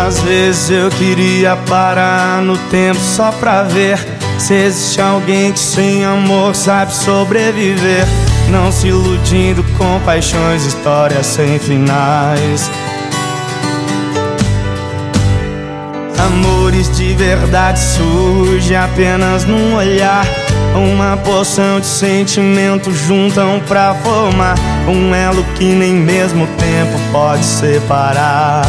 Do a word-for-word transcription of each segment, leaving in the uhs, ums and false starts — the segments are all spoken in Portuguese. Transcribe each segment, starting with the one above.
Às vezes eu queria parar no tempo só pra ver se existe alguém que sem amor sabe sobreviver, não se iludindo com paixões, histórias sem finais. Amores de verdade surgem apenas num olhar, uma porção de sentimento juntam pra formar um elo que nem mesmo o tempo pode separar.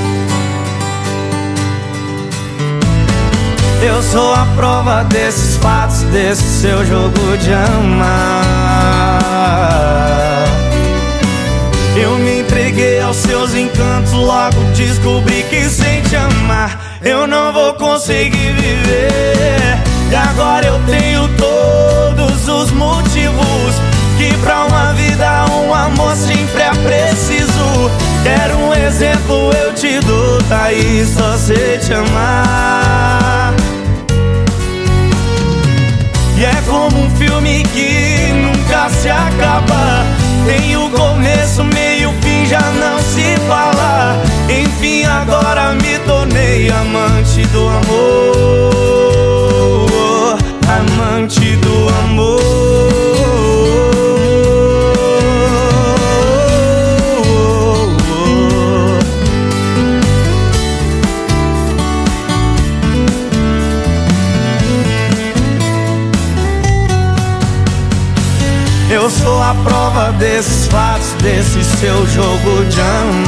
Eu sou a prova desses fatos, desse seu jogo de amar. Eu me entreguei aos seus encantos, logo descobri que sem te amar eu não vou conseguir viver. E agora eu tenho todos os motivos que pra uma vida um amor sempre é preciso. Quero um exemplo, eu te dou, tá aí, só sei te amar. E é como um filme que nunca se acaba, tem o começo, meio, fim, já não se fala. Enfim, agora me tornei amante do amor, amante do amor. Eu sou a prova desses fatos, desse seu jogo de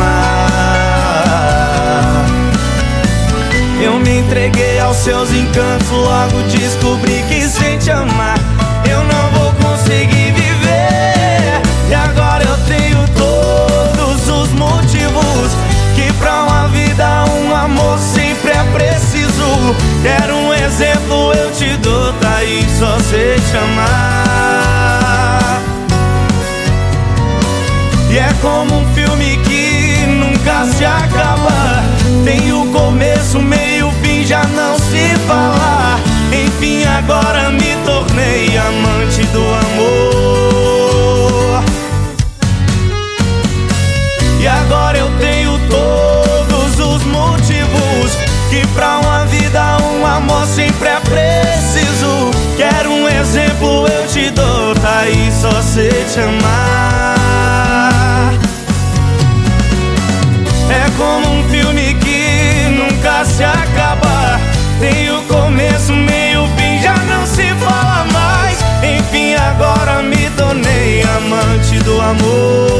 amar. Eu me entreguei aos seus encantos, logo descobri que sem te amar eu não vou conseguir viver. E agora eu tenho todos os motivos que pra uma vida um amor sempre é preciso. Quero um exemplo, eu te dou, tá aí, só sei te amar. E é como um filme que nunca se acaba, tem o começo, meio, fim, já não se fala. Enfim, agora me tornei amante do amor. E agora eu tenho todos os motivos que pra uma vida um amor sempre é preciso. Quero um exemplo, eu te dou, tá aí, só sei te amar. É como um filme que nunca se acaba, tem o começo, meio, fim, já não se fala mais. Enfim, agora me tornei amante do amor.